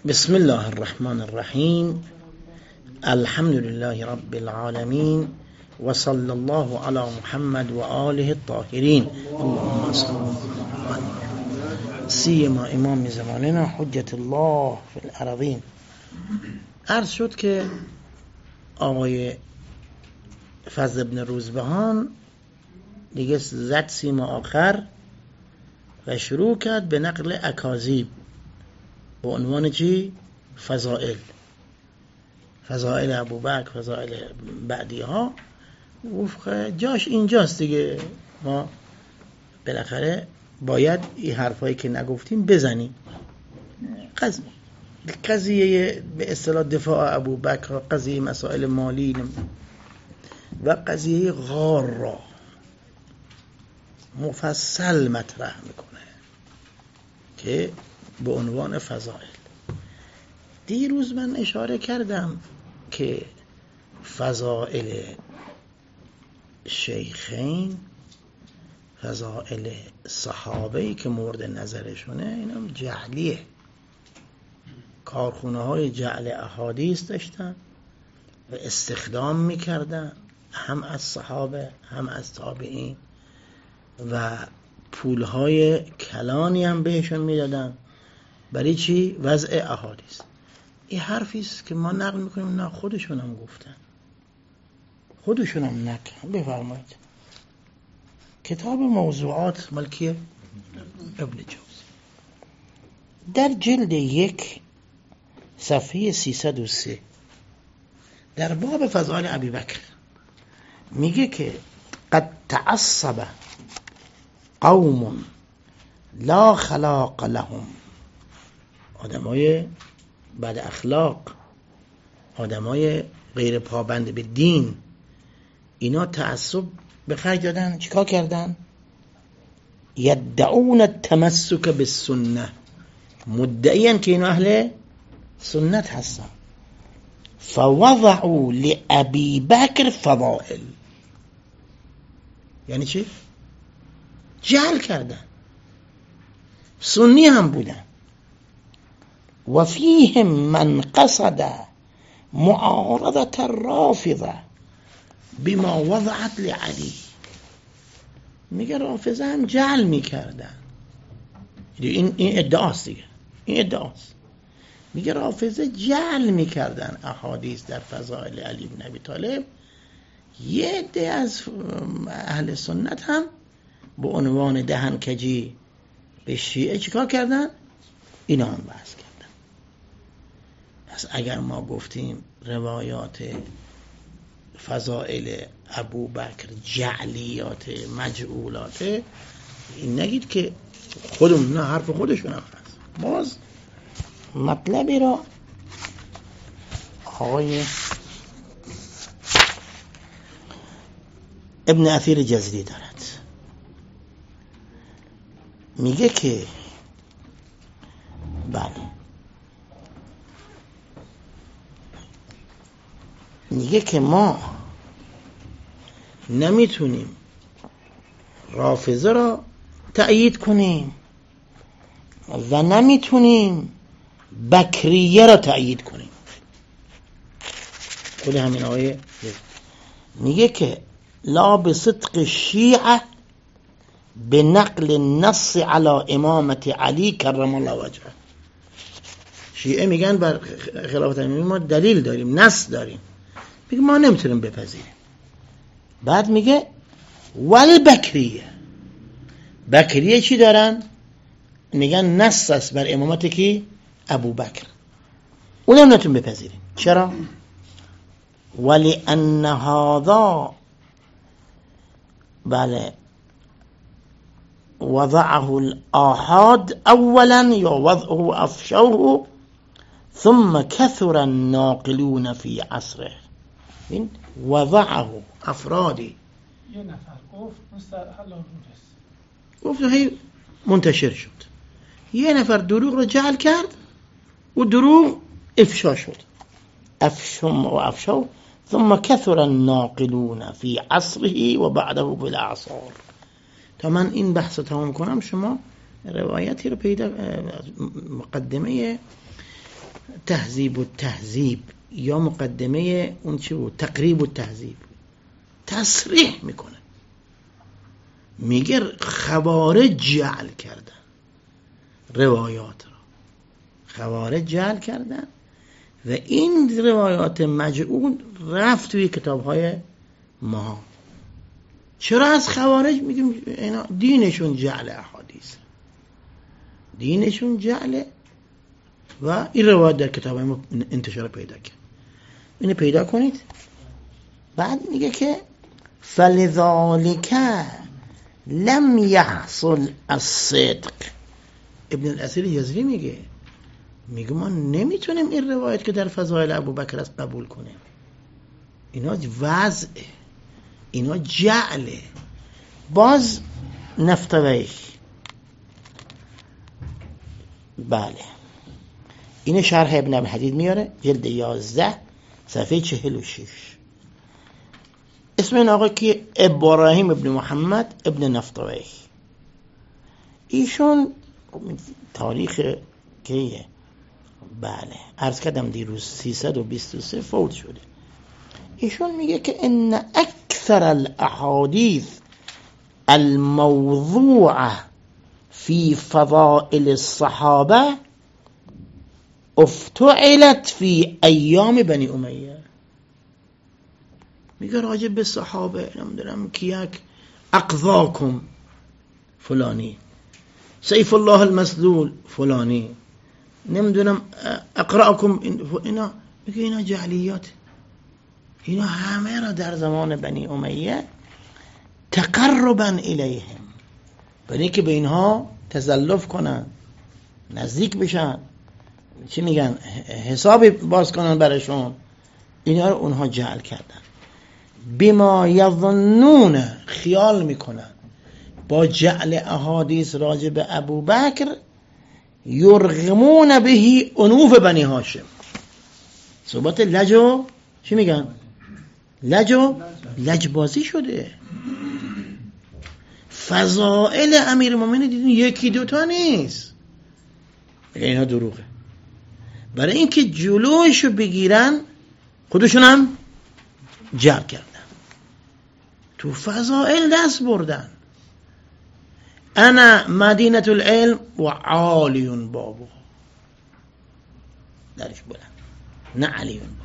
بسم الله الرحمن الرحیم. الحمد لله رب العالمین و صلی الله علی محمد و آله الطاهرین. اللهم صل سیما امام زماننا حجت الله فی الارضین. عرض شد که آقای فضل ابن روزبهان دیگه زد سیما آخر و شروع کرد به نقل اکاذیب به عنوان چی؟ فضائل ابوبکر، فضائل بعدی ها. وفق جاش اینجاست دیگه، ما بالاخره باید این حرفایی که نگفتیم بزنیم. قضیه به اصطلاح دفاع ابوبکر، قضیه مسائل مالی و قضیه غار را مفصل مطرح میکنه که به عنوان فضائل. دیروز من اشاره کردم که فضائل شیخین، فضائل صحابه‌ای که مورد نظرشونه، اینا جعلیه. کارخونه های جعل احادیث داشتن و استخدام میکردن، هم از صحابه هم از تابعین، و پولهای کلانی هم بهشون میدادن. برای چی؟ وضع احادیث. این حرفی است که ما نقل میکنیم، نه خودشون هم گفتن، خودشون هم نکن. بفرمایید کتاب موضوعات ملکی ابن جوزی در جلد 1 صفحه 303 در باب فضائل ابوبکر میگه که قد تعصب قوم لا خلاق لهم، آدمای بد اخلاق، آدمای غیر پابند به دین، اینا تعصب به خرج دادن. چیکار کردن؟ یدعون التمسک بالسنه، مدعیان که اینا اهل سنت هستن. فوضعوا لابی بکر فضائل، یعنی چی؟ جعل کردن. سنی هم بودن. و فیهم من قصد معارضة الرافضه بما وضعت لعلی. میگه رافضه هم جعل میکردن. این ادعاست دیگه، این ادعاست. میگه رافضه جعل میکردن احادیث در فضائل علی بن ابی طالب. یه عده از اهل سنت هم به عنوان دهنکجی به شیعه چیکار کردن؟ اینا هم بحث کردن. پس اگر ما گفتیم روایات فضائل ابوبکر جعلیات مجعولات، این نگید که خودمون، نه، حرف خودشون هم هست. باز مطلبی را آقای ابن اثیر جزری دارد. میگه که بله، میگه که ما نمیتونیم رافضه را تأیید کنیم و نمیتونیم بکریه را تأیید کنیم. خود همین آیه میگه که لا بصدق شیعه به نقل النص علی امامت علی کرم الله وجهه. شیعه میگن بر خلافت علی ما دلیل داریم، نص داریم، میگه ما نمیتونیم بپذیریم. بعد میگه والبکریه، بکریه چی دارن؟ میگن نص است بر امامت کی؟ ابوبکر، اونم نمیتونیم بپذیریم. چرا؟ ولی ان هذا بله وضعه الآحاد اولا یا وضعه افشوه ثم كثر الناقلون في عصره. این وضعه افرادی، یه نفر گفت مستحل گفت هی منتشر شد. یه نفر دروغ رو جعل کرد و دروغ افشا شد. افشم و افشو ثم كثر الناقلون في عصره و بعده بالاعصار. تا من این بحث رو تمام کنم، شما روایتی رو پیدا، مقدمه تهذیب و تهذیب یا مقدمه اون چی بود؟ تقریب و تهذیب تصریح میکنه، میگه خوارج جعل کردن روایات را، خوارج جعل کردن و این روایات مجعول رفت توی کتاب‌های ما. چرا از خوارج میگیم اینا دینشون جعل احادیث، دینشون جعله و این روایت در کتاب ما انتشار پیدا کرد. اینو پیدا کنید. بعد میگه که فلذالک لم یحصل الصدق. ابن الاثیر یزدی میگه ما نمیتونیم این روایت که در فضائل ابوبکر است قبول کنیم، اینا وضعه، اینا جعله. باز نفتوی بله این شرح ابن ابی حدید میاره جلد 11 صفحه 46. اسم این آقا که ابراهیم ابن محمد ابن نفتوی، ایشون تاریخ کیه؟ بله عرض کردم دیروز 323 فوت شده. ایشون میگه که ان اکثر الاحادیث الموضوعه فی فضائل الصحابه افتعلت فی ایام بنی امیه. میگه راجع به صحابه نمیدونم کیک اقضاکم فلانی، سیف الله المسلول فلانی، نمیدونم اقرأکم اینا، میگه اینا جعلیات، اینا همه را در زمان بنی امیه تقربا الیهم، برای که به اینها تزلف کنن، نزدیک بشن، چی میگن حساب باز کنن برشون، اینا رو اونها جعل کردن. بما یظنون خیال میکنن با جعل احادیث راجع به ابوبکر یرغمون بهی انوف بنی هاشم. صحبت لجو چی میگن؟ لجبازی شده. فضائل امیرالمومنین دیدین یکی دوتا نیست، اینا دروغه. برای اینکه جلوشو بگیرن خودشون هم جعل کردن، تو فضائل دست بردن. انا مدینه العلم و عالی بابو، درش بلند، نه علی بابو.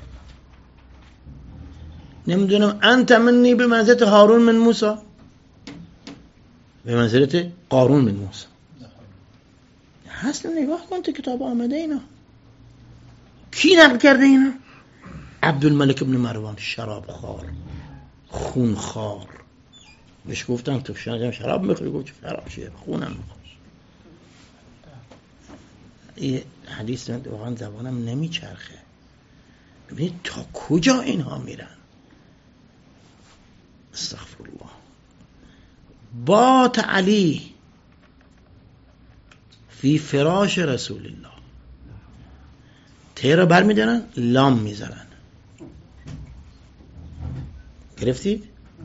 نمیدونم انت منی به منزلت هارون من موسی، به منزلت قارون من موسی. هست نگاه کن تو کتاب آمده اینا کی نقل کرده اینا؟ عبدالملک ابن مروان، شراب خار، خون خار. بهش گفتن تو شراب میخوری؟ گفت شراب چیه، خونم میخواد. این حدیث واقعا زبانم نمیچرخه. ببینید تا کجا اینها میرن. استغفرالله. بات علی فی فراش رسول الله، ته را بر میدارن لام میذارن. گرفتید؟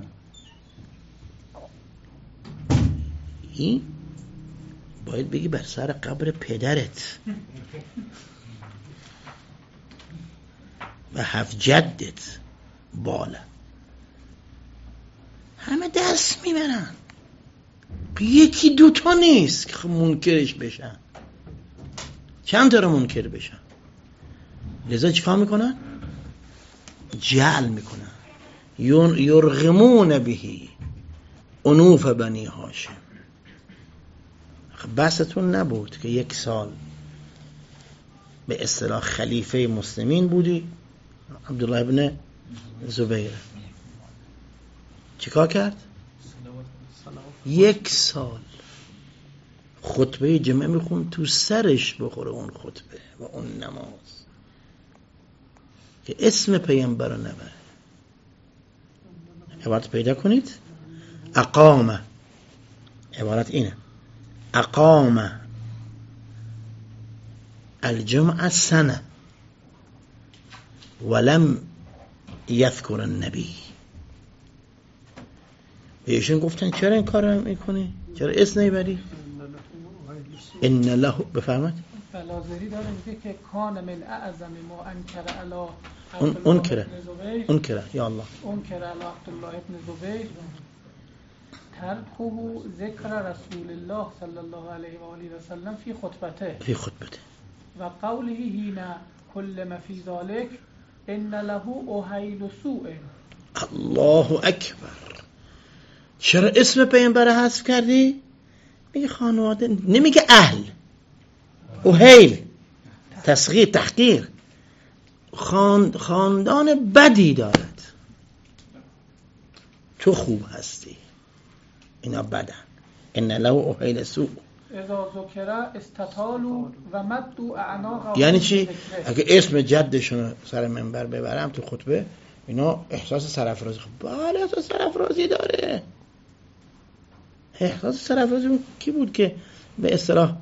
این باید بگی بر سر قبر پدرت و 7 جدت بالا. همه دست میبرن، یکی دوتا نیست که منکرش بشن، چند تا رو منکر بشن. لذا چیکار میکنن؟ جعل میکنن. یرغمون بهی انوف بنی هاشم. بحثتون نبود که 1 سال به اصطلاح خلیفه مسلمین بودی؟ عبدالله ابن زبیر چیکار کرد؟ 1 سال خطبه جمعه میخون، تو سرش بخوره اون خطبه و اون نماز که اسم پیامبر رو نبره. عبارت پیدا کنید. اقام، عبارت اینه، اقام الجمعه سنه ولم یذکر النبی. ایشون گفتن چرا این کار رو میکنی؟ چرا اسم نمیبری؟ ان له، بفرمایید بلازری داره میگه که کان من اعظم ما انکر علی انکره یا الله انکر علی عبدالله ابن زبیر ترکه ذکر رسول الله صلی الله علیه و آله و سلم فی خطبته و قوله هین کل ما فی ذلک ان له اهیل سوء. الله اکبر. چرا اسم پیامبر حذف کردی؟ میگه خانواده، نمیگه اهل. اهیل تصغیر تحقیر، خاندان بدی دارد، تو خوب هستی، اینا بدن. ان له اهیل سوء اذا ذکر استطالوا و مدوا اعناق. یعنی چی؟ اگه اسم جدشون سر منبر ببرم تو خطبه، اینا احساس سرافرازی، بله احساس سرافرازی داره. احساس سرافرازی کی بود که به اصطلاح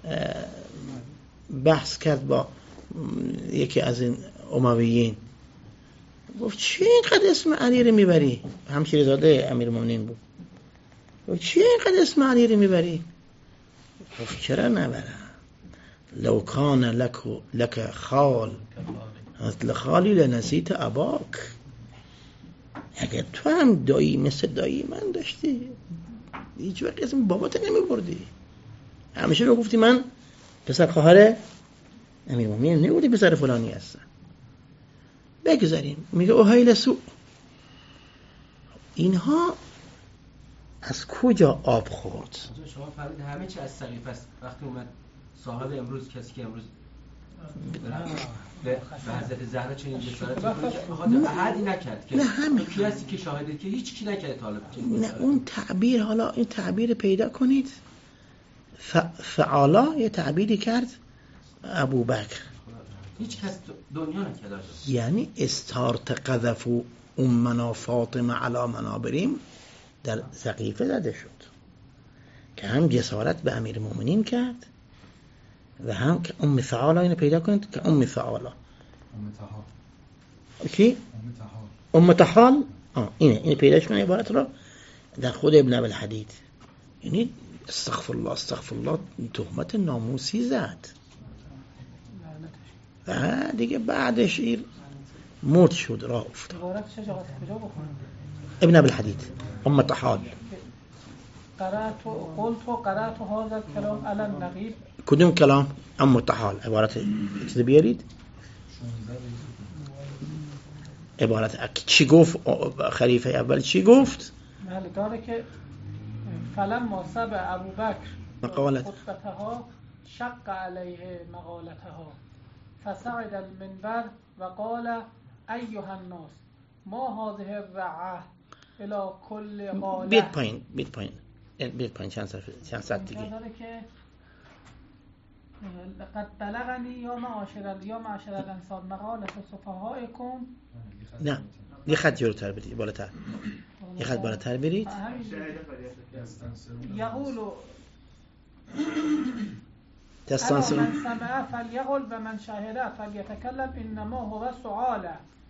بحث کرد با یکی از این امویین، گفت چی اینقدر اسم علی رو میبری؟ همشیره زاده امیرالمومنین بود. گفت چی اینقدر اسم علی رو میبری؟ گفت چرا نبرم؟ لو کان لک خال مثل خالی لنسیت اباک. اگر تو هم دایی مثل دایی من داشتی، هیچ وقت اسم بابات نمیبردی، همیشه رو گفتی من پسر خواهر امیرالمومنین، نگفتی پسر فلانی هستم. بگذاریم. میگه اهیل سوء. اینها از کجا آب خورد؟ شما فرمودید همه چی از سقیفه است. وقتی اومد صاحب امروز، کسی که امروز به حضرت زهرا چنین بشارت می‌کنه، احدی نکرد که کی هستی که شاهده، که هیچ کی نکرد طالب. نه اون تعبیر، حالا این تعبیر پیدا کنید. فعالا یه تعبیری کرد ابوبکر، هیچ کس دنیا نکرد. یعنی استارت قذفو امنا فاطمه علی منابریم در سقیفه زده شد که هم جسارت به امیرالمومنین کرد و هم که ام ثعالا. اینو پیدا کنید که ام ثعالا کی؟ ام تحال. اینه پیداش کنید عبارت رو در خود ابن ابوالحدید. یعنی استغفر الله تهمت ناموسی زد و دیگه بعدش این مرد شد، راه افتاد. ابن ابوالحدید ام تحال. قرأت هذا الكلام على النقيب. کدوم کلام؟ ام تحال. عبارت چیز بیارید. عبارت چی گفت خلیفه اول؟ چی گفت؟ بله داره که فلما سمع ابوبکر خطبتها شق علیه مقالتها فصعد المنبر و قال ایها الناس ما هذه الرعه الى كل قاله. بیت پایین چند صد دیگه. داره که لقد بلغنی یا معاشر الانصار مقالت سفهائکم. نه یه خط جلوتر برید، بالاتر یه خط بالاتر برید. یقول تستانسون من سمع فلیقل و من شهد فلیتکلم انما هو سؤال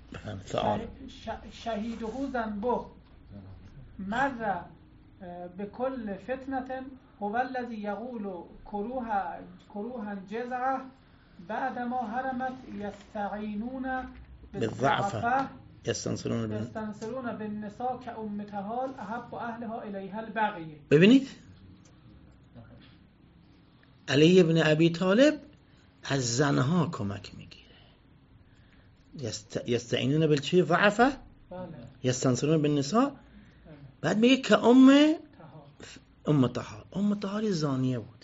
شهیده ذنبه مر بكل فتنة هو الذي يقول كروها جزعه بعدما هرمت يستعينون بالضعفاء يستنصرون بالنساء كأم تهال أحب أهلها إليها البغي. ببینید علی ابن ابی طالب از زنها کمک میگیره. یستعینون بالچی؟ ضعفه. یستنصرون بالنساء. بعد میگه که ام طهال زانیه بود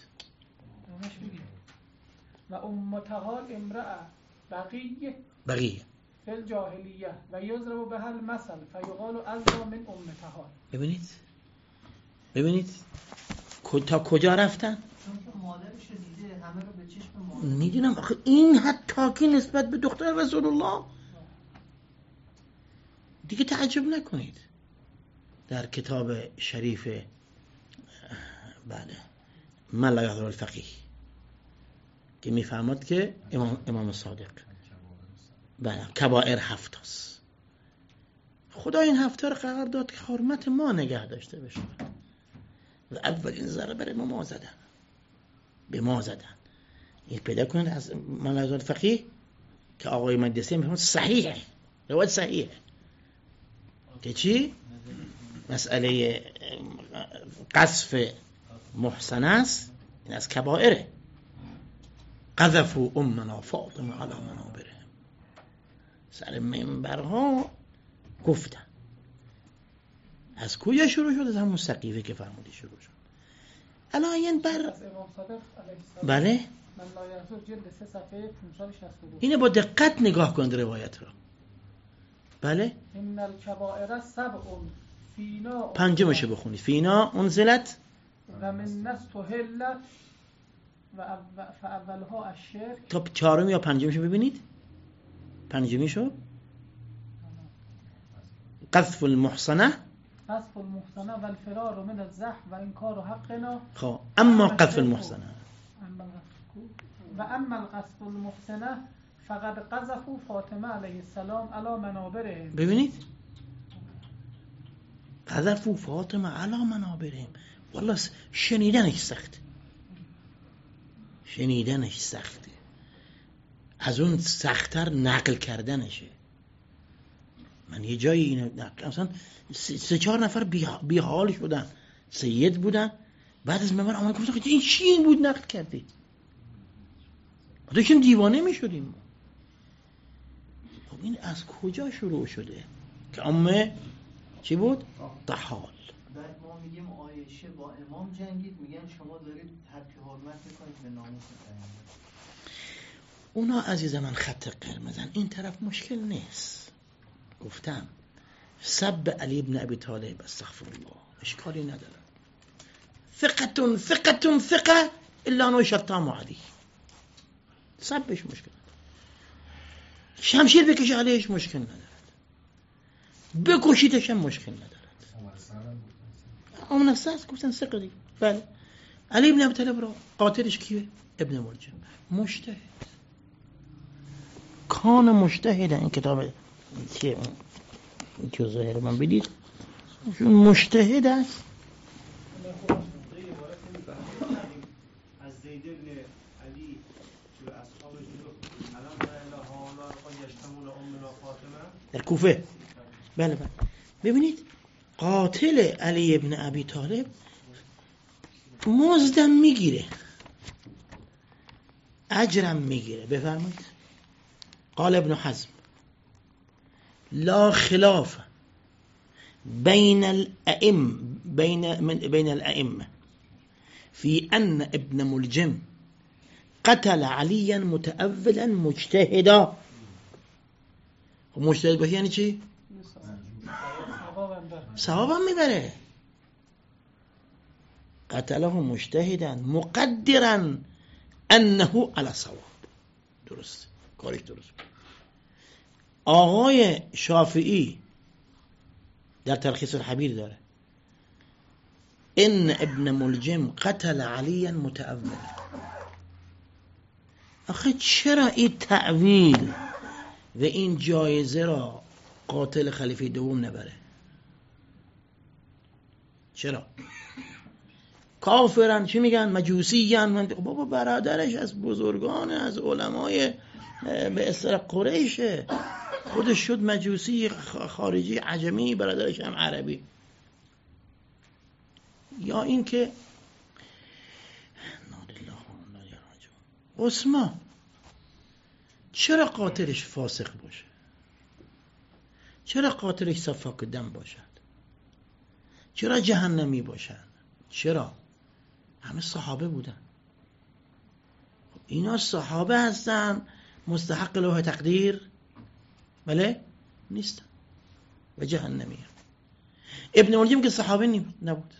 و ام طهال امرأة بغیه فی الجاهلیه و یضرب بها المثل فیقال ازوا من ام طهال. ببینید تا کجا رفتن؟ چون که مادرش دیده همه رو به چشم مادر. میدونم آخه این حتی که نسبت به دختر رسول الله دیگه تعجب نکنید. در کتاب شریف بله من لا یحضر الفقیه که میفرماد که امام صادق بله کبائر 7 است. خدا این 7 رو قرار داد که حرمت ما نگه داشته بشه و اولین ضربه به ما زدن. این پیدا کنید از ملاحظات فقیه که آقای مقدسی میگه صحیحه، روایت صحیحه که چی؟ مسئله قذف محصن است، این از کبائره. قذفوا امنا فاطمه علی منابرهم، سر منبرها گفتن. از کجا شروع شد؟ از همون سقیفه که فرمودی شروع شد. الان بر بله اینه با دقت نگاه کن روایت را. بله ان الکبائر سبع فینا، پنجمشو بخونید. فینا انزلت و من الناس تهلت و فاولها الشرک. تا چهارم یا پنجمشو ببینید. پنجمیشو قذف المحصنه، قذف المحصنه و الفرار من الزحف و انکار حقنا. خب اما قذف المحصنه و اما القذف المحصنه فقد قذفوا فاطمه علیه السلام علی منابرهم. ببینید قذفوا فاطمه علی منابرهم. والله شنیدنش سخت، شنیدنش سخته، از اون سخت‌تر نقل کردنشه. من یه جایی اینو مثلا 3-4 نفر بی حال شدن، سید بودن، بعد از من آمدن گفتن این چی این بود نقل کردی؟ ما داشتیم دیوانه میشدیم. خب این از کجا شروع شده که امه چی بود؟ طحال. بعد ما میگیم عایشه با امام جنگید، میگن شما دارید ترک حرمت میکنید به ناموس پیامبر. اونا عزیز من خط قرمزن، این طرف مشکل نیست. گفتم سب علی ابن ابی طالب استغفر الله اشکالی نداره. ثقه الا انه شتام علی، سبش مشکل نداره، شمشیر بکشه علیش مشکل ندارد، بکشیدش هم مشکل ندارد. اون نفس گفتن ثقه دیگه. بله علی ابن ابی طالب را قاتلش کیه؟ ابن ملجم، مجتهد، کان مجتهد. این کتاب چیه این که ظاهر من بدید مجتهد است. از زید ابن علی که اصحاب در کوفه. بله بله. ببینید قاتل علی ابن ابی طالب مزدم میگیره، اجرم میگیره. بفرمایید. قال ابن حزم لا خلاف بين الأئمة في أن ابن ملجم قتل عليا متأولا مجتهدا. مجتهد باشه یعنی چی؟ ثوابم میبره. قتله مجتهدا مقدرا انه على صواب. درست، کارش درست. آقای شافعی در تلخیص الحبیر داره ان ابن ملجم قتل علیا متأولا. آخه چرا این تأویل و این جایزه را قاتل خلیفه دوم نبره؟ چرا؟ کافرن، چی میگن؟ مجوسیان. بابا برادرش از بزرگان، از علمای به اصطلاح قریشه، خودش شد مجوسی خارجی عجمی، برادرش هم عربی. یا این که عثمان چرا قاتلش فاسق باشه؟ چرا قاتلش سفاک دم باشد؟ چرا جهنمی باشد؟ چرا؟ همه صحابه بودن. اینا صحابه هستن، مستحق لوح تقدیر بله نیستن و جهنمی. ابن ملجم که صحابه نبود،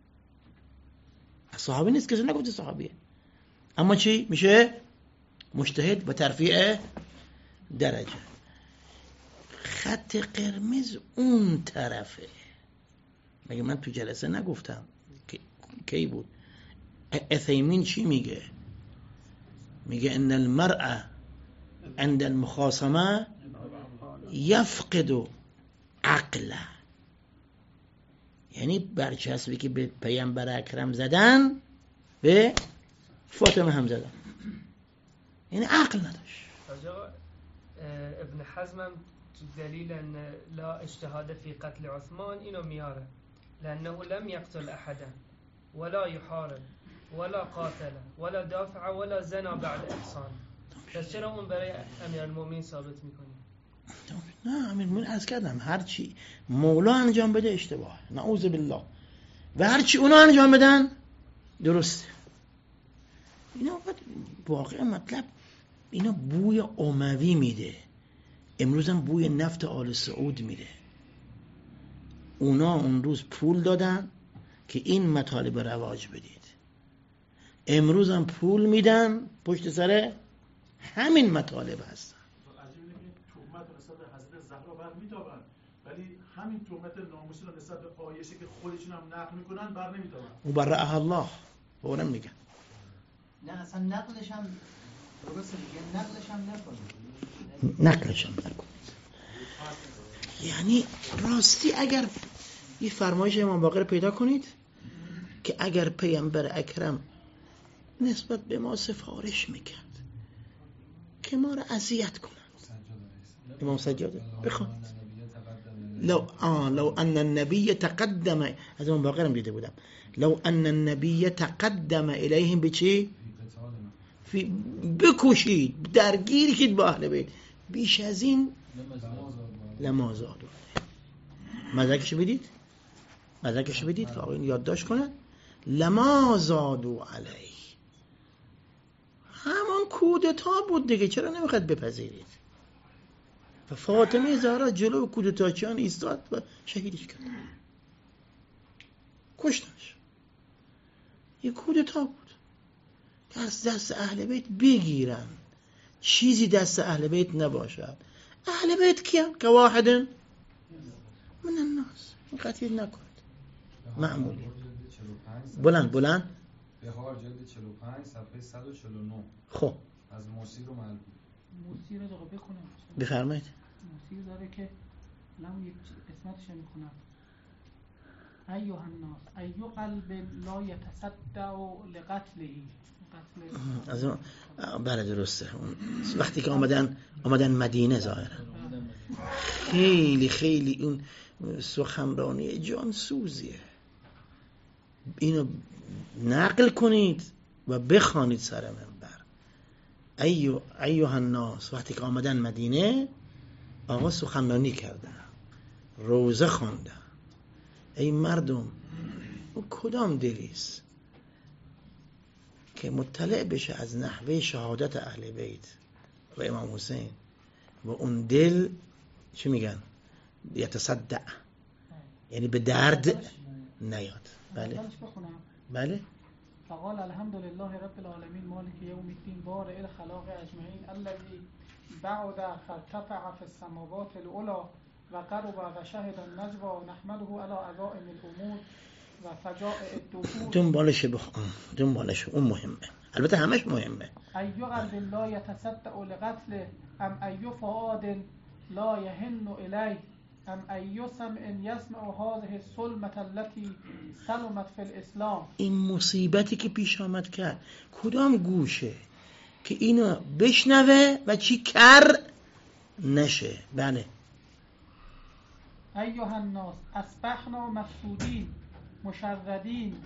صحابه نیست، کسی نگفته صحابیه، اما چی میشه؟ مجتهد و ترفیع درجه. خط قرمز اون طرفه. مگه من تو جلسه نگفتم کی بود؟ عثیمین چی میگه؟ میگه ان المرء عند المخاصمه یفقد عقله. یعنی برچسبی که به پیامبر اکرم زدن به فاطمه هم زدن. یعنی عقل نداشت. ابن حزم هم دلیل ان لا اجتهاد فی قتل عثمان اینو میاره، لانه لم یقتل احدا ولا یحارب ولا قاتل ولا دافع ولا زنا بعد احسان. پس چرا اون برای امیرالمومنین ثابت میکنی؟ نه امیرالمومنین عرض کردم هرچی مولا انجام بده اشتباه، نعوذ بالله، و هرچی اونا انجام بدن درسته. اینا واقعا مطلب اینا بوی اموی میده، امروز هم بوی نفت آل سعود میده. اونا اون روز پول دادن که این مطالب رواج بدید، امروز هم پول میدن پشت سر همین مطالب هستن. عجیب اینه که تهمت نسبت به حضرت زهرا بر میتابن، ولی همین تهمت ناموسی رو نسبت به عایشه که خودشون هم نقل میکنن بر نمیتابن. مبرئها الله فوراً میگن. نه اصلا نقلش هم درسته دیگه، نقلش هم نکنید. نقلش هم نکنید. یعنی راستی اگر یه فرمایش امام باقر پیدا کنید که اگر پیامبر اکرم نسبت به ما سفارش میکرد که ما را اذیت کنند، امام سجاده بخوانید لو ان النبی تقدم، از امام باقر هم دیده بودم، لو ان النبی تقدم الیهم بچی؟ بکشید، درگیر کید با اهل بیت، بیش از این لما زادوا. مدرکشو بدید، مدرکشو بدید که آقایون یادداشت کنن. لما زادوا علیه، همون کودتا بود دیگه، چرا نمیخواد بپذیرید؟ و فاطمه زهرا جلو کودتاچیان ایستاد و شهیدش کرد، کشتنش. یه کودتا بود که از دست اهل بیت بگیرن، چیزی دست اهل بیت نباشد. اهل بیت کیان؟ که واحد من الناس. این قتیل نکنید، معمولی. بلند بهار جلد 45 صفحه 149. خب از موسیقی و ملبوس. موسیقی رو دقیقه بخونم. بفرمایید. موسیقی داره که لام یک قسمتش میخونم. ایها الناس ای قلب لا یتصدع لقتله. از اون بله درسته. وقتی که آمدن مدینه ظاهرا خیلی اون سخنرانی جانسوزیه. اینو نقل کنید و بخوانید سر منبر. ایها الناس، وقتی که آمدن مدینه آقا سخنرانی کردن، روزه خواندن. ای مردم، او کدام دلیست که مطلع بشه از نحوه شهادت اهل بیت و امام حسین و اون دل چی میگن؟ یتصدع، یعنی به درد نیاد. بله فقال الحمد لله رب العالمین مالک یوم الدین بارئ الخلاق اجمعین الذی بعد فارتفع فی السماوات العلی و قرب و شهد النجوى نحمده علی عزائم الامور و فجائع الدهور. دنبالش اون مهمه، البته همش مهمه. ایو قلب لا یتصدع لقتل ام ایو فؤاد لا یهن الی ام ایو سمع یسمع هذه الظلمة التي سلمت فی الاسلام. این مصیبتی که پیش آمد کرد کدام گوشه که اینو بشنوه و چی کر نشه؟ بله. ایها الناس اصبحنا مفسودین مشردین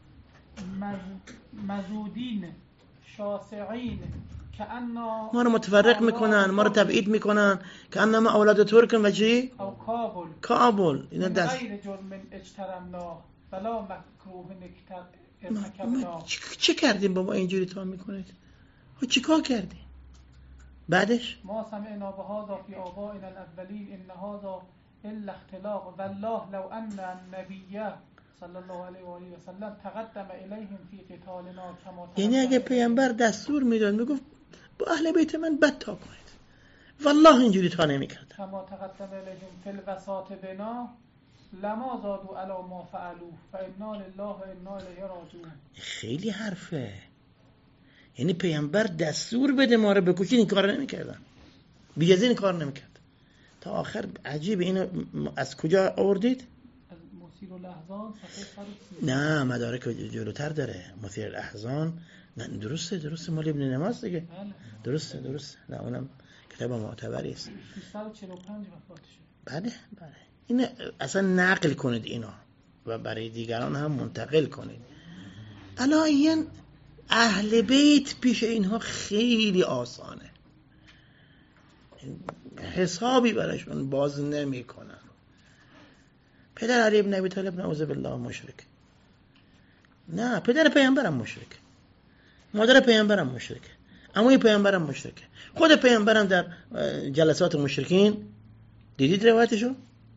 مزودین شاسعین کأننا ما رو متفرق میکنن، ما رو تبعید میکنن، کأنما اولاد ترکن و چی؟ او کابل. اینا دست غیر جرم اجترمنا ولا مکروه ارتکبنا. چه کردیم بابا اینجوری تا میکنید؟ چی کار کردیم؟ بعدش ما سمعنا بهذا فی آبائنا الاولین ان هذا الا اختلاق والله لو ان النبی صلی الله علیه و آله و سلم تقدم الیهم فی قتالنا کما. یعنی اگه پیامبر دستور میداد میگفت با اهل بیت من بد تا کنید، والله اینجوری تا نمیکرد. کما تقدم الیهم فی الوساط بنا لما زادوا علی ما فعلوا فانا لله و انا الیه راجعون. خیلی حرفه. یعنی پیامبر دستور بده ما رو بکشید، این کار نمیکردن، بی‌جزا این کار نمیکرد تا آخر. عجیب. اینو از کجا آوردید؟ از مثیر الاحزان صفحه 130. نه مدارک جلوتر داره. مثیر الاحزان نه درسته مال ابن نماز دیگه. بله. درسته. نه اونم کتاب معتبری است. 345 وفات شد. بله. این اصلا نقل کنید اینا و برای دیگران هم منتقل کنید. الان اهل بیت پیش اینها خیلی آسانه، حسابی براشون باز نمی کنن. پدر علی ابن ابی طالب نعوذ بالله مشرک، نه پدر پیامبرم مشرک، مادر پیامبرم مشرک، عموی پیامبرم مشرک، خود پیامبرم در جلسات مشرکین دیدید روایتشو؟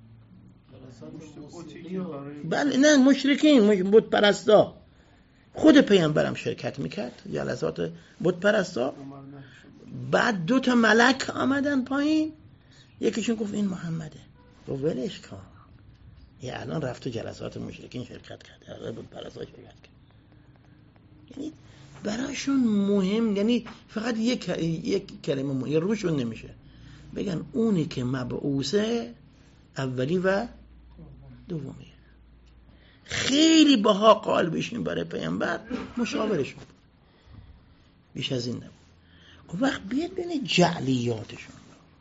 بله نه مشرکین بت پرستا، خود پیامبرم شرکت میکرد جلسات بت پرستا. بعد 2 ملک آمدن پایین، یکیشون گفت این محمده، گفت ولش کن، یه الان رفت تو جلسات مشرکین شرکت کرد، بت پرستا شرکت کرد. یعنی براشون مهم، یعنی فقط یک کلمه یه روشون نمیشه بگن اونی که مبعوثه اولی و دومی. خیلی باها قال بشین برای پیامبر، مشاورشون بیش از این نبود. اون وقت بیاد بین جعلیاتشون.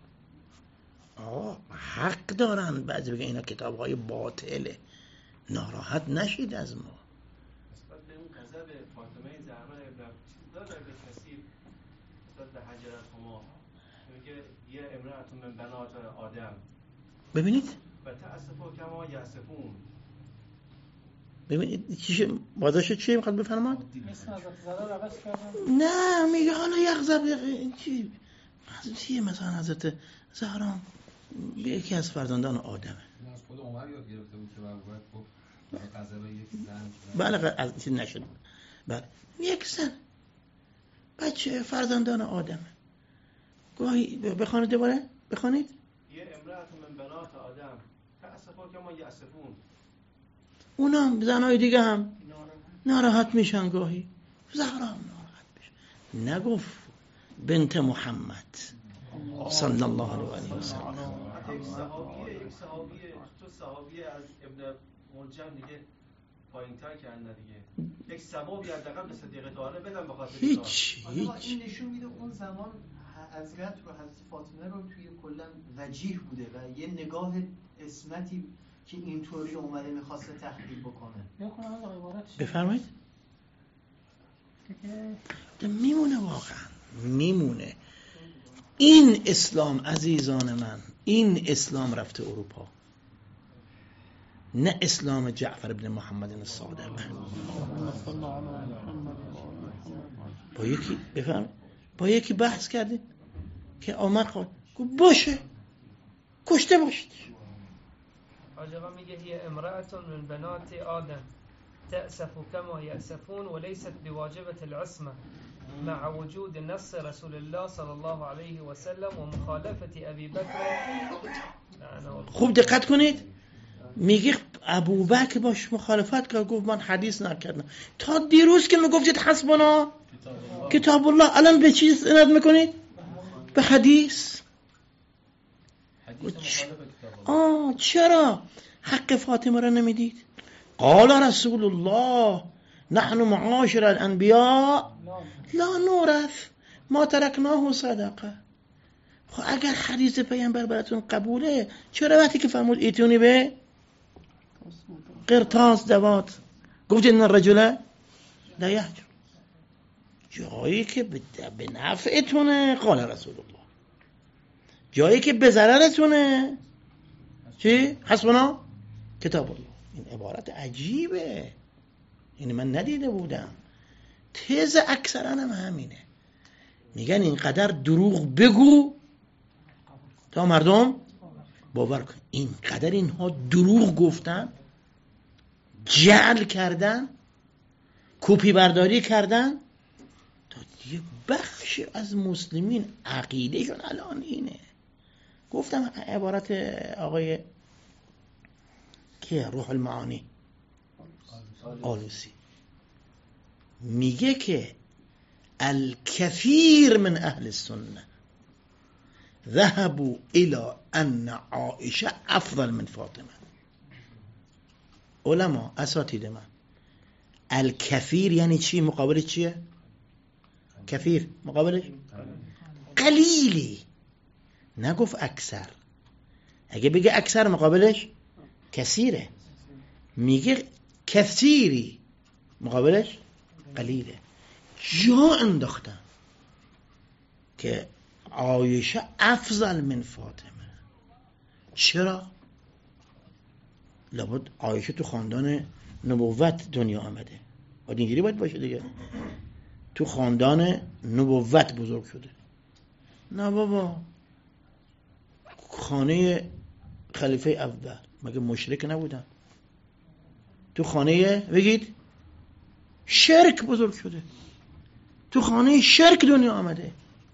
حق دارن بعضی بگن اینا کتاب‌های باطله، ناراحت نشید از ما. نسبت به اون غضب فاطمه زهرا ابن کثیر نسبت به حجرت هما میگه یه امرأة من بنات آدم، ببینید و تأسفوا کما یأسفون. ببینید چیه بازاش چیه میخواد بفرماد؟ اسم حضرت زهرا رو عوض کردن. نه میگه حالا یغضب چیه مثلا حضرت زهرا یکی از فرزندان آدمه. از خود عمر یاد گرفته بود که باید گفت غضب یک زن. بله از چیز نشد. بله یک زن بچه فرزندان آدمه. گاهی بخوانید دوباره بخوانید. یه امرأة من بنات آدم تأسفوا کما یأسفون. اونا زنای دیگه هم ناراحت میشن، گاهی زهرا هم ناراحت میشن. نگفت بنت محمد صلی الله علیه و سلم. یک صحابی از ابن ملجم دیگه پایین‌تر کردن دیگه، یک ثوابی حداقل به صدیقه طاهره بدن به خاطر هیچ. این نشون میده اون زمان حضرت رو حضرت فاطمه رو توی کلا وجیه بوده و یه نگاه اسمتی که اینطوری اومده میخواسته تحلیل بکنه. بفرمایید. میمونه واقعا میمونه. این اسلام عزیزان من، این اسلام رفته اروپا، نه اسلام جعفر ابن محمد الصادق. با یکی بحث کردیم که عمر خواهد گفت باشه کشته باشید. آجابا میگه هی امرأة من بنات آدم تأسف كما يأسفون وليست بواجبة العصمة مع وجود نص رسول الله صلى الله عليه وسلم ومخالفة أبي بكر. خوب دقت کنید، میگه ابوبکر باش مخالفت کرد، گفت من حدیث نکردم. تا دیروز که میگفتید حسبنا کتاب الله، الان به چی استناد میکنید؟ به حدیث. چرا حق فاطمه را نمیدید؟ قال رسول الله نحن معاشر الانبیاء لا نورث ما ترکناه صدقه. خب اگر حدیث پیامبر براتون قبوله، چرا وقتی که فرمود ایتونی به قرطاس دوات گفت ان الرجل لا یهجر، جایی که به نفعتونه قال رسول الله، جایی که به ضررتونه چی؟ حسبنا کتاب الله. این عبارت عجیبه، این من ندیده بودم. تز اکثرا هم همینه، میگن اینقدر دروغ بگو تا مردم باور کن. اینقدر اینها دروغ گفتن، جعل کردن، کپی برداری کردن تا یه بخش از مسلمین عقیدهشون الان اینه. گفتم عبارت آقای که روح المعانی آلوسی میگه که الکثیر من اهل السنه ذهبوا الى ان عائشه افضل من فاطمه. علما اساتید من، الکثیر یعنی چی؟ مقابل چیه؟ کثیر مقابلش قلیلی، نگفت اکثر. اگه بگه اکثر مقابلش کثیره، میگه کثیری مقابلش قلیله. جا انداختن که عایشه افضل من فاطمه. چرا؟ لابد عایشه تو خاندان نبوت دنیا آمده، باید اینجوری باید باشه دیگه، تو خاندان نبوت بزرگ شده. نه بابا، خانه خلیفه اول مگه مشرک نبودن؟ تو خانه بگید شرک بزرگ شده، تو خانه شرک دنیا آمده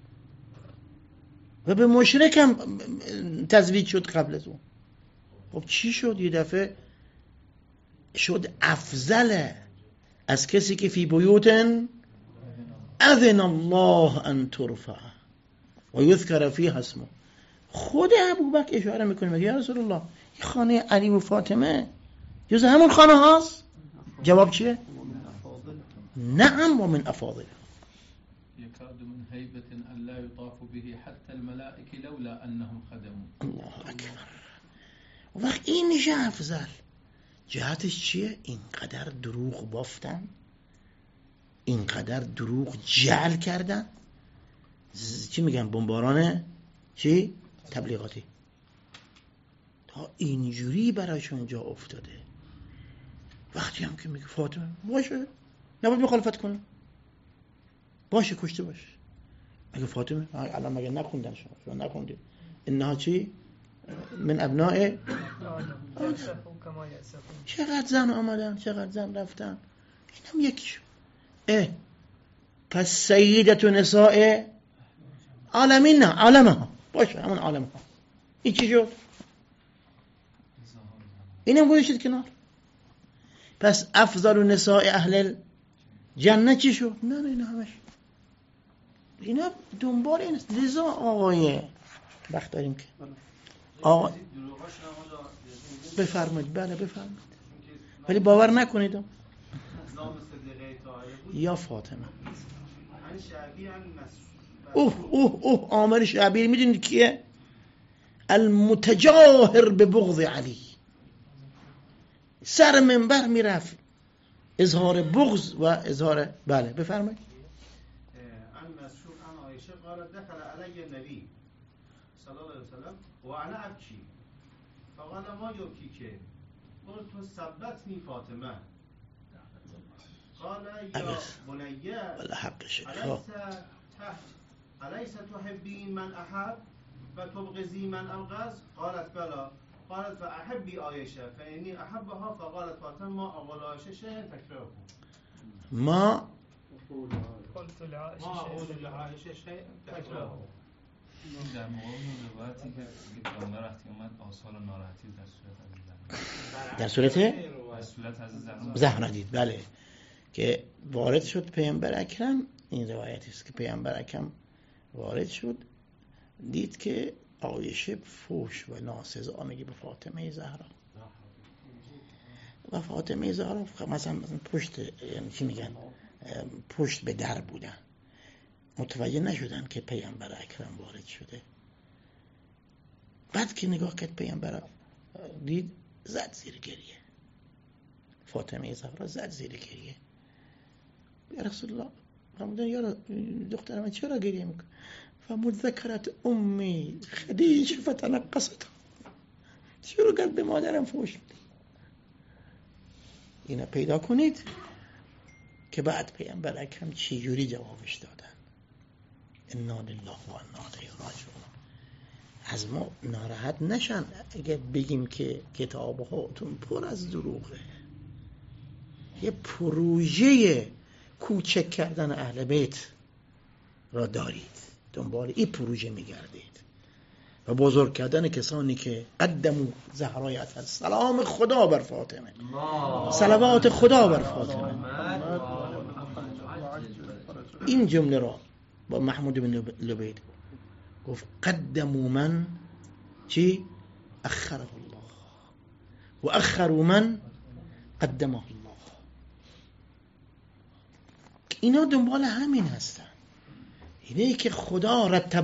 و به مشرک هم تزویج شد قبل از اون. خب چی شد؟ یه دفعه شد افضل از کسی که فی بیوتن اذن الله ان ترفع و یذکر فیها اسمه. خود ابوبکر اشاره میکنه میگه یا رسول الله این خانه علی و فاطمه جز همون خانه هاست؟ جواب چیه؟ نعم و من افاضل. يكاد من هيبة أن لا يطاف به حتى الملائكة لولا أنهم خدموا. الله اکبر. وقت این میشه افضل. جهتش چیه؟ اینقدر دروغ بافتن، اینقدر دروغ جعل کردن. چی میگن؟ بمباران چی؟ تبلیغاتی. تا اینجوری برایشون جا افتاده. وقتی هم که میگه فاطمه باشه نباید مخالفت کنه، باشه کشته باشه. مگه فاطمه الان مگه نخوندن؟ شما نخوندید اینها چی؟ من ابناء چقدر زن آمدن، چقدر زن رفتن، اینم یکیشون. پس سیدت نساء عالمین، نه عالمه ها باشه، همون عالمه ها. این چی شد؟ اینم گوشید کنار. پس افضل نساء اهل جنت چی شد؟ نه اینا همش اینا دنبال این است. لذا آقای وقت داریم که آقا بفرمایید. بله بفرمایید، ولی باور نکنید یا فاطمه اوه عامر شعبی میدونید کیه؟ المتجاهر به بغض علی، سر منبر میرفت اظهار بغض و اظهار. بله بفرمایید. عن مسعود عن عائشه قالت دخل علی النبی صلی الله علیه وسلم و انا ابکی فقال ما یبکیک قلت ثبتنی فاطمه قال یا بنی ولا حق شيء أليس تحبين من أحب فتبغضي من أبغض؟ قالت بلى. قالت فأحبي عائشة فإني أحبها. فقالت فاطمة ما أقول عائشة شيئا تكرهه. ما قلت لعائشة شيئا تكرهه. در مقابل روایتی که پیامبر وقتی اومد آثار ناراحتی در صورت از زهرا دید. بله که وارد شد پیامبر اکرم. این روایتی است که پیامبر اکرم وارد شد دید که عایشه فوش و ناسزا میگه به فاطمه زهرا و فاطمه زهرا مثلا پشت، یعنی چی میگن، پشت به در بودن، متوجه نشدن که پیامبر اکرم وارد شده. بعد که نگاه کرد پیامبر دید زد زیر گریه. فاطمه زهرا زد زیر گریه. یا رسول الله فرمودن یا دختر من چرا گریه میکنه؟ فرمود ذکرت امی خدیجه فتنقصت. شروع کرد به مادرم فوش میده. اینا پیدا کنید که بعد پیامبر اکرم چی جوری جوابش دادن. انا لله و انا الیه راجعون. از ما ناراحت نشن اگه بگیم که کتابهاتون پر از دروغه. یه پروژه کوچک کردن اهل بیت را دارید، دنبال این پروژه میگردید و بزرگ کردن کسانی که قدموا زهرای اطهر. سلام خدا بر فاطمه، صلوات خدا بر فاطمه. این جمله را با محمود بن لبید گفت قدموا من چی؟ اخره الله و اخروا من قدمه الله. اینا دنبال همین هستن. اینه که خدا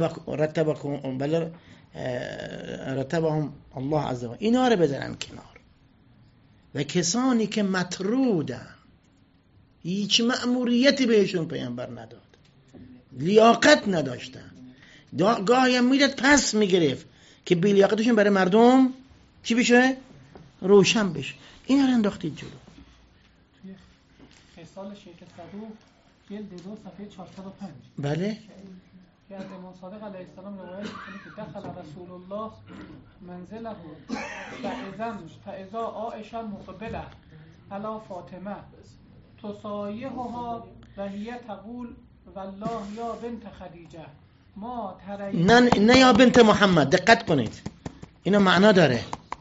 رتبهم الله عز وجل، اینا رو بزنن کنار. و کسانی که مطرودن، هیچ مأموریتی بهشون پیامبر نداد، لیاقت نداشتن، گاهی هم میداد پس میگرفت که بی لیاقتشون برای مردم چی بشه؟ روشن بشه. اینا رو انداختید جلو. توی خصال شیخ صدوق جلد 2 صفحه 405 بله که از امام صادق علیه السلام روایت می‌کنه که دخل رسول الله منزله فاذا عائشه مقبله علی فاطمه تصایحها و هی تقول والله یا بنت خدیجه ما ترین. نه یا بنت محمد، دقت کنید اینا معنا داره.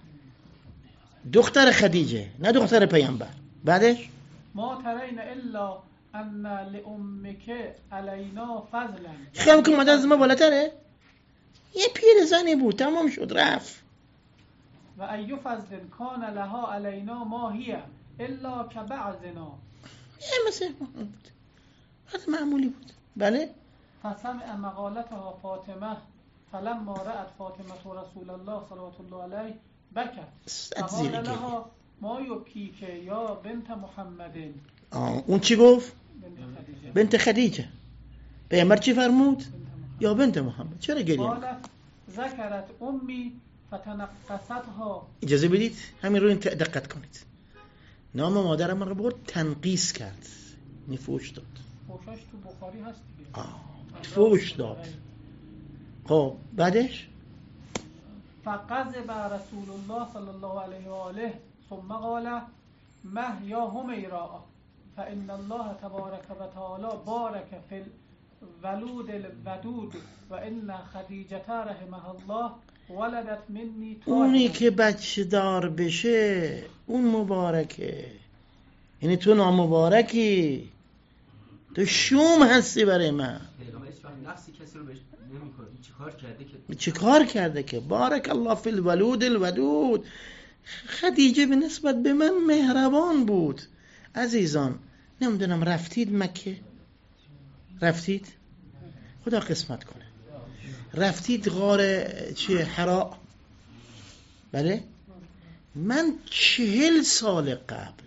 دختر خدیجه، نه دختر پیامبر. بعدش ما ترین الا ان لامک علینا فضلا. خیلی که مادر از ما بالاتره. یه پیر زنی بود، تمام شد رفت. و ای فضل کان لها علینا ما هی الا کبعضنا. مثل بود، حتی معمولی بود. بله فسمع مقالتها فاطمه فلما رأت فاطمه رسول الله صلوات الله علیه بکت فقال لها ما یبکیک یا بنت محمد. اون چی گفت؟ بنت خدیجه. پیامبر چی فرمود؟ یا بنت محمد. چرا گریه؟ قالت ذکرت امی فتنقصتها. اجازه بدید همین رو دقت کنید. نام مادرم رو برد تنقیس کرد، نفوش داد. فوشاش تو بخاری هست دیگه. فوش داد. خب بعدش فغضب رسول الله صلی الله علیه و آله ثم قال مه یا همیرا فإن الله تبارک و تعالی بارک فی الولود الودود و ان خدیجه رحمها الله ولدت منی طاهرا. اونی که بچه دار بشه اون مبارکه، یعنی تو نامبارکی، تو شوم هستی برای من. نفسی کسی رو بهش نمی‌کنه. چه کار کرده که بارک الله فی الولود الودود. خدیجه به نسبت به من مهربان بود. عزیزان نمیدونم رفتید مکه؟ رفتید؟ خدا قسمت کنه. رفتید غار حرا؟ بله؟ من 40 سال قبل،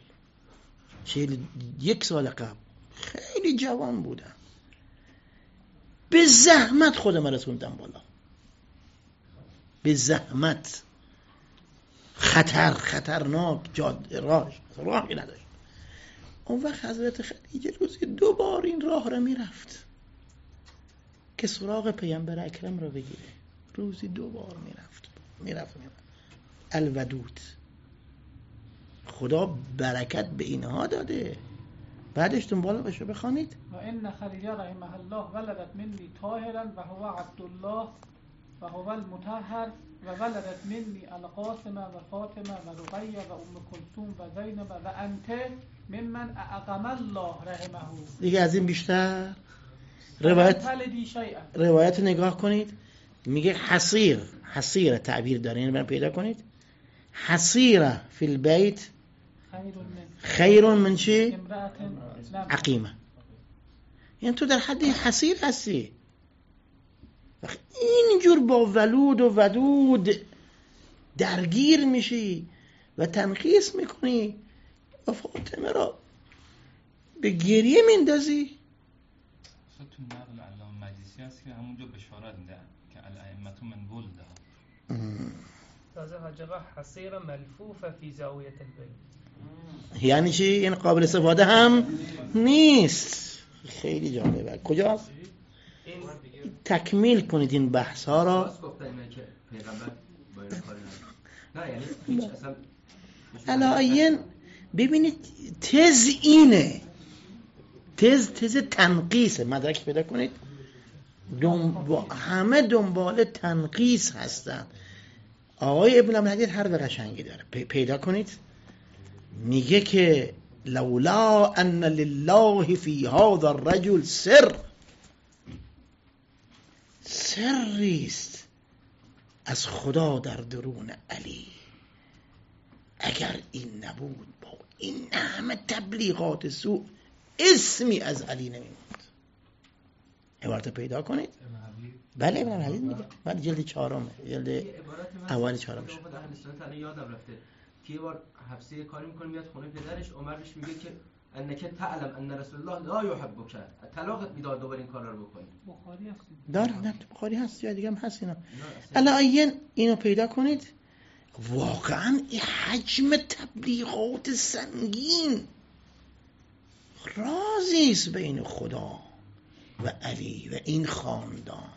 41 سال قبل خیلی جوان بودم، به زحمت خودم رسوندم بالا، به زحمت، خطرناک، جاده راهی نداشت. اون وقت حضرت خدیجه روزی 2 بار این راه را میرفت که سراغ پیامبر اکرم را بگیره. روزی 2 بار میرفت. الودود. خدا برکت به اینها داده. بعدش دنبال بشه بخوانید. و ان خدیجه رحمها الله ولدت منی طاهرا و هو عبدالله و هو المطهر و ولدت منی القاسم و فاطمه و رقیه و ام کلثوم و زینب و انت ممن اقام الله رحمه. دیگه از این بیشتر روایت نگاه کنید. میگه حصیر تعبیر داره، یعنی پیدا کنید حصیر فی البیت خیر من چی؟ عقیمه. یعنی تو در حد حصیر هستی. اینجور با ولود و ودود درگیر میشی و تنقیس میکنی و فاطمه را به گریه میندازی. تو نقل علامه مجلسی هست که همونجا بشارت میده که الائمه من ولده. تازه حاجقه حصیر ملفوفه فی زاویه البیت. یعنی چی؟ یعنی قابل استفاده هم نیست. خیلی جالبه. کجاست؟ تکمیل کنید این بحث ها را. علایین ببینید تز اینه، تز تنقیسه. مدرک پیدا کنید. همه دنبال تنقیس هستن. آقای ابن الحدید حرف قشنگی داره، پیدا کنید. میگه که لولا ان لله فی هذا الرجل سریست از خدا در درون علی. اگر این نبود با این همه تبلیغات سوء اسمی از علی نمیموند. عبارت پیدا کنید. بله ابن الحدید میگه، بله جلد 4 جلد اول 4 میشه. الان یادم رفته که یه بار حفصه کاری میکنه میاد خونه پدرش، عمر بهش میگه که انک تعلم ان رسول الله لا يحبك، طلاقت میداد دوباره این کارا رو بکنی. بخاری هست داره، نه بخاری هست یا دیگه هم هست اینا. الان اینو پیدا کنید. واقعا این حجم تبلیغات سنگین رازی است بین خدا و علی و این خاندان.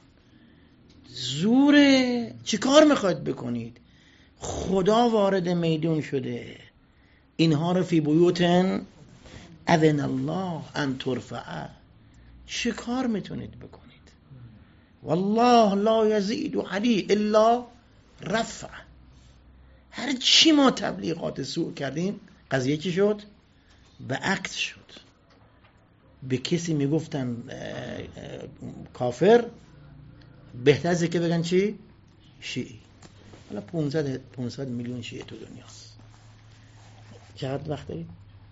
زوره، چی کار میخواید بکنید؟ خدا وارد میدون شده، اینها رو فی بیوتن اذن الله ان ترفع. چه کار میتونید بکنید؟ والله لا یزید علی الا رفع. هر چی ما تبلیغات سوء کردیم قضیه چی شد؟ به عکس شد. به کسی میگفتن کافر، بهتر از که بگن چی؟ شیعی. حالا 500 میلیون شیعه تو دنیاست. چقدر وقت دارید؟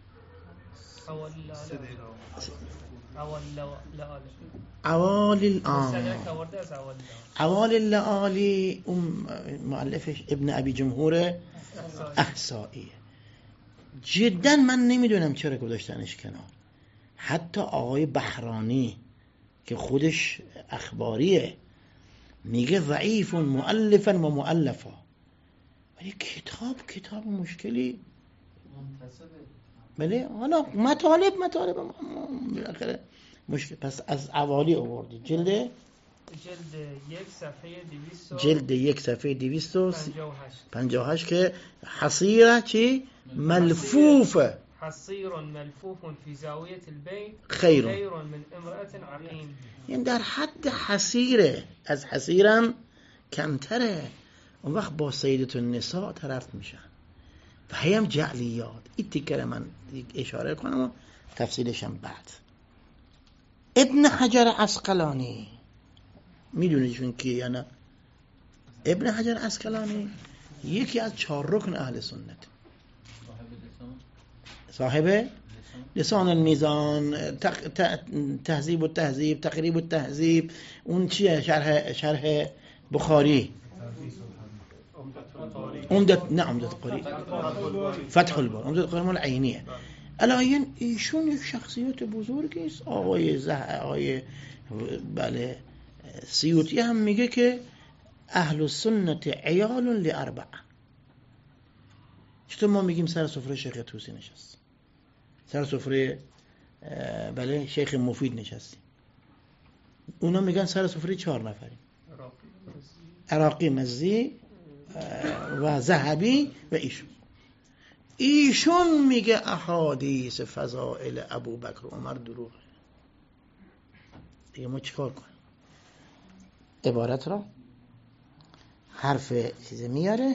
اوال لعالی اون مؤلفش ابن ابی جمهور احصائیه. جدا من نمیدونم چرا گذاشتنش کنار. حتی آقای بحرانی که خودش اخباریه میگه ضعیف مؤلفا و مؤلفا، ولی کتاب مشکلی. بله حالا مطالب بالاخره مشکل. پس از اوالی آوردی جلد 1 صفحه 200 جلد 1 صفحه 258 که حصیره چی؟ ملفوفه. حصیر ملفوف فی زاویه البیت خیر من امرأة عقیم. یعنی در حد حصیره، از حصیرم کمتره. اون وقت با سیدت النساء طرف میشن و هیم جعلیات. این تیکر من اشاره کنم و تفصیلشم بعد. ابن حجر عسقلانی میدونیشون کی یا نه؟ ابن حجر عسقلانی یکی از 4 رکن اهل سنت، صاحب لسان المیزان، تهذیب التهذیب، تقریب التهذیب، اون چیه؟ شرح بخاری، عمدة القاری، فتح الباری، عمدة القاری مال عینیه. الان ایشون یک شخصیت بزرگی است. آقای بله سیوطی هم میگه که اهل السنت عیال لاربع. چطور ما میگیم سر سفره شیخ طوسی نشست، سر سفره بله شیخ مفید نشستیم، اونا میگن سر سفره 4 نفریم، عراقی، مزی و ذهبی و ایشون میگه احادیث فضائل ابوبکر و عمر دروغه. دیگه ما چیکار کنیم؟ عبارت را حرف چیزه میاره،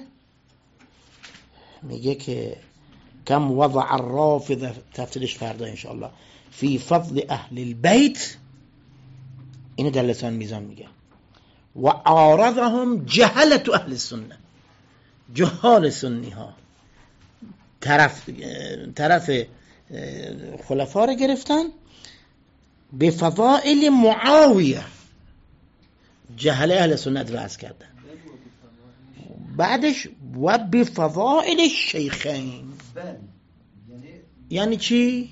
میگه که کم وضع الرافضه، تفصیلش فردا انشاءالله، فی فضل اهل البیت، اینو در لسان میزان میگه، و عارضهم جهلت اهل السنه، جهال سنی ها طرف خلفا رو گرفتن، به فضائل معاویه جهل اهل سنت رو از کردن، بعدش و به فضائل شیخین. یعنی چی؟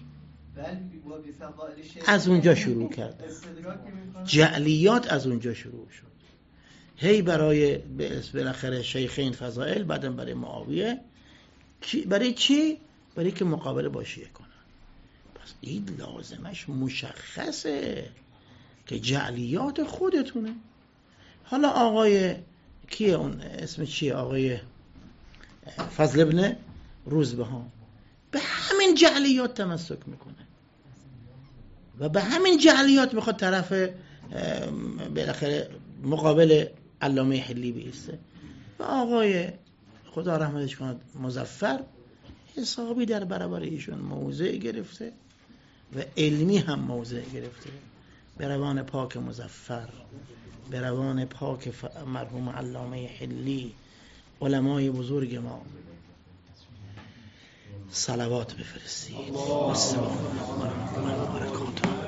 از اونجا شروع کرد، جعلیات از اونجا شروع شد، هی برای بالاخره شیخین فضائل، بعدم برای معاویه. برای چی؟ برای که مقابله با شیعه کنن. پس این لازمش مشخصه که جعلیات خودتونه. حالا آقای کیه اون اسم چیه؟ آقای فضل ابن روزبهان به همین جعلیات تمسک میکنه و به همین جعلیات میخواد طرف بالاخره مقابل علامه حلی بیسته. و آقای خدا رحمتش کند مظفر حسابی در برابر ایشون موضع گرفته و علمی هم موضع گرفته. به روان پاک مظفر، به روان پاک مرحوم علامه حلی، علمای بزرگ ما صلوات بفرستید. السلام علیکم و رحمت الله و برکاته.